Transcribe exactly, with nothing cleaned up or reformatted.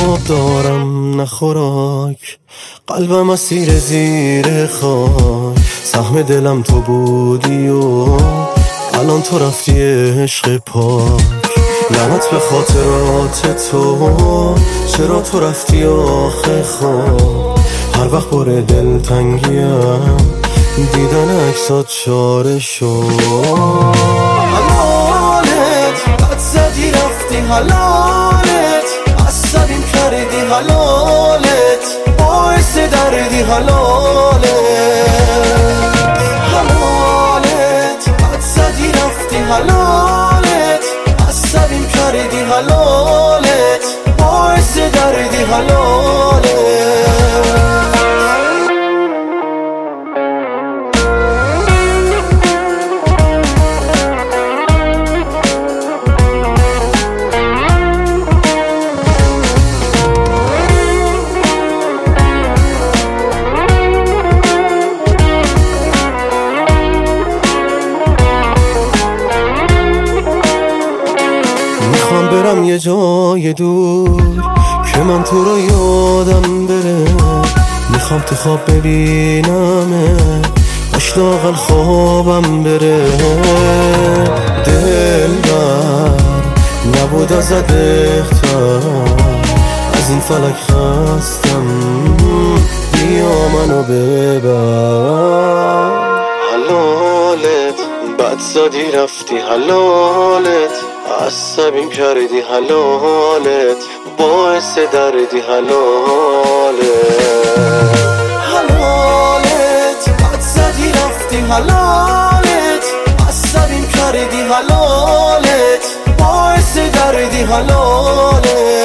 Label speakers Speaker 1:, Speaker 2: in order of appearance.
Speaker 1: خواب دارم نه خوراک، قلبم اسیر زیر خاک. سهم دلم تو بودی و الان تو رفتی عشق پاک. لعنت به خاطرات تو، چرا تو رفتی آخه خواب. هر وقت بار دلتنگیم دیدن عکسات چاره شد. حلالت قد زدی رفتی، حلالت عصبیم کردی، حلالت باعث دردی، حلالت حلالت قد زدی رفتی، حلالت عصبیم کردی، حلالت باعث دردی، حلالت. میخوام برم یه جای دور که من تو رو یادم بره. میخوام تو خواب ببینم اشتاقل خوابم بره. دلبر نبود ازت بهتر، از این فلک خستم، بیا منو ببر. حلالت بد زدی رفتی، حلالت عصبیم کردی، حلالت باعث دردی، حلالت حلالت بد زدی رفتی، حلالت عصبیم کردی، حلالت باعث دردی، حلالت.